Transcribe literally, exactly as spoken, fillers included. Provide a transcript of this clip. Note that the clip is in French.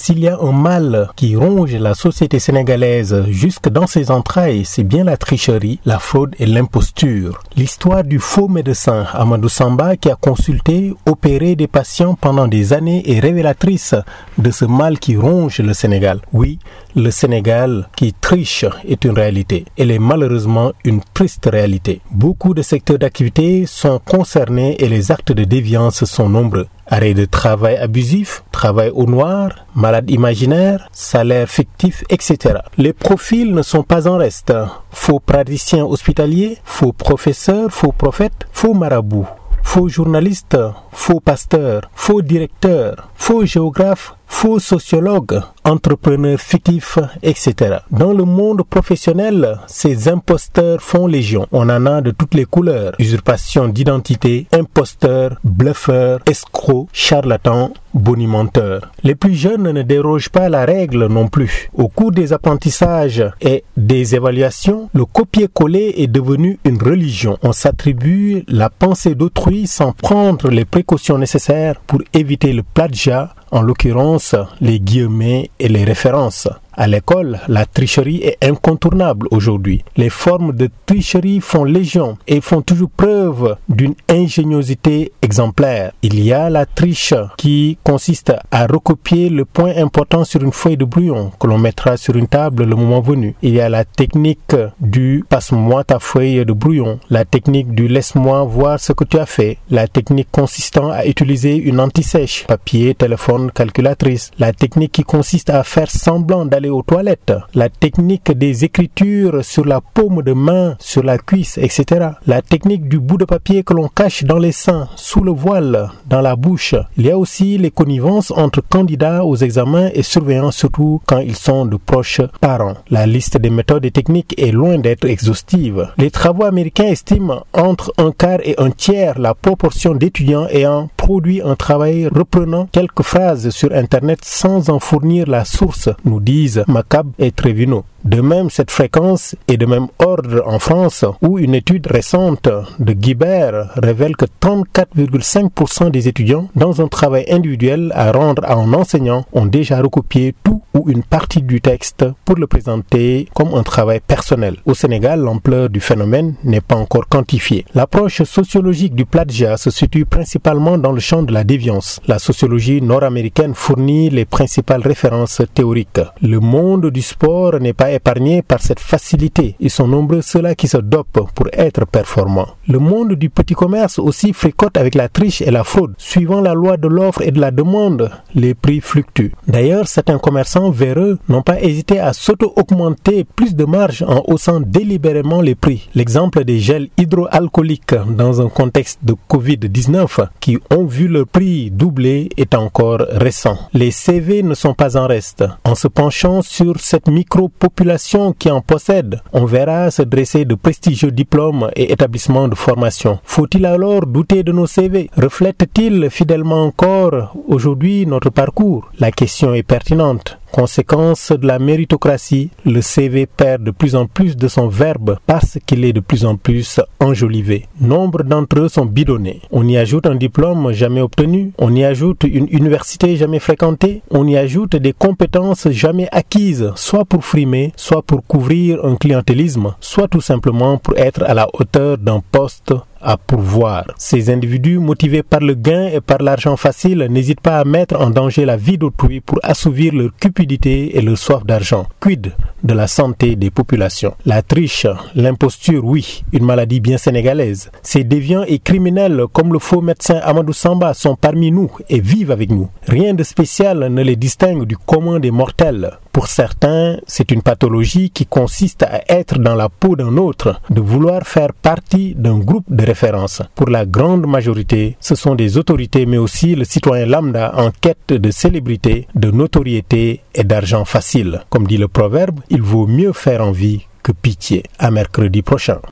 s'il y a un mal qui ronge la société sénégalaise jusque dans ses entrailles, c'est bien la tricherie, la fraude et l'imposture. L'histoire du faux médecin Amadou Samba qui a consulté, opéré des patients pendant des années est révélatrice de ce mal qui ronge le Sénégal. Oui, le Sénégal qui triche est une réalité. Elle est malheureusement une triste réalité. Beaucoup de secteurs d'activité sont concernés et les actes de déviance sont nombreux. Arrêt de travail abusif, travail au noir, malade imaginaire, salaire fictif, et cetera. Les profils ne sont pas en reste. Faux praticiens hospitaliers, faux professeurs, faux prophètes, faux marabouts, faux journalistes, faux pasteurs, faux directeurs, faux géographes, faux sociologues, entrepreneurs fictifs, et cetera. Dans le monde professionnel, ces imposteurs font légion. On en a de toutes les couleurs. Usurpation d'identité, imposteurs, bluffeurs, escrocs, charlatans, bonimenteurs. Les plus jeunes ne dérogent pas à la règle non plus. Au cours des apprentissages et des évaluations, le copier-coller est devenu une religion. On s'attribue la pensée d'autrui sans prendre les précautions nécessaires pour éviter le plagiat, en l'occurrence les guillemets et les références. À l'école, la tricherie est incontournable aujourd'hui. Les formes de tricherie font légion et font toujours preuve d'une ingéniosité exemplaire. Il y a la triche qui consiste à recopier le point important sur une feuille de brouillon que l'on mettra sur une table le moment venu. Il y a la technique du « passe-moi ta feuille de brouillon », la technique du « laisse-moi voir ce que tu as fait », la technique consistant à utiliser une anti-sèche, papier, téléphone, calculatrice, la technique qui consiste à faire semblant d'aller aux toilettes, la technique des écritures sur la paume de main, sur la cuisse, et cetera. La technique du bout de papier que l'on cache dans les seins, sous le voile, dans la bouche. Il y a aussi les connivences entre candidats aux examens et surveillants, surtout quand ils sont de proches parents. La liste des méthodes et techniques est loin d'être exhaustive. Les travaux américains estiment entre un quart et un tiers la proportion d'étudiants ayant produit un travail reprenant quelques phrases sur Internet sans en fournir la source, nous disent Macab et Trevino. De même, cette fréquence est de même ordre en France, où une étude récente de Guibert révèle que trente-quatre virgule cinq pour cent des étudiants, dans un travail individuel à rendre à un enseignant, ont déjà recopié tout ou une partie du texte pour le présenter comme un travail personnel. Au Sénégal, l'ampleur du phénomène n'est pas encore quantifiée. L'approche sociologique du plagiat se situe principalement dans le champ de la déviance. La sociologie nord-américaine fournit les principales références théoriques. Le monde du sport n'est pas épargnés par cette facilité. Ils sont nombreux ceux-là qui se dopent pour être performants. Le monde du petit commerce aussi fricote avec la triche et la fraude. Suivant la loi de l'offre et de la demande, les prix fluctuent. D'ailleurs, certains commerçants véreux n'ont pas hésité à s'auto-augmenter plus de marge en haussant délibérément les prix. L'exemple des gels hydroalcooliques dans un contexte de covid dix-neuf qui ont vu leur prix doubler est encore récent. Les C V ne sont pas en reste. En se penchant sur cette micro-population qui en possède, on verra se dresser de prestigieux diplômes et établissements de formation. Faut-il alors douter de nos C V? Reflètent-ils fidèlement encore aujourd'hui notre parcours? La question est pertinente. Conséquence de la méritocratie, le C V perd de plus en plus de son verbe parce qu'il est de plus en plus enjolivé. Nombre d'entre eux sont bidonnés. On y ajoute un diplôme jamais obtenu, on y ajoute une université jamais fréquentée, on y ajoute des compétences jamais acquises, soit pour frimer, soit pour couvrir un clientélisme, soit tout simplement pour être à la hauteur d'un poste à pourvoir. Ces individus, motivés par le gain et par l'argent facile, n'hésitent pas à mettre en danger la vie d'autrui pour assouvir leur cupidité et leur soif d'argent. Quid de la santé des populations? La triche, l'imposture, oui, une maladie bien sénégalaise. Ces déviants et criminels comme le faux médecin Amadou Samba sont parmi nous et vivent avec nous. Rien de spécial ne les distingue du commun des mortels. Pour certains, c'est une pathologie qui consiste à être dans la peau d'un autre, de vouloir faire partie d'un groupe de référence. Pour la grande majorité, ce sont des autorités mais aussi le citoyen lambda en quête de célébrité, de notoriété et d'argent facile. Comme dit le proverbe, il vaut mieux faire envie que pitié. À mercredi prochain.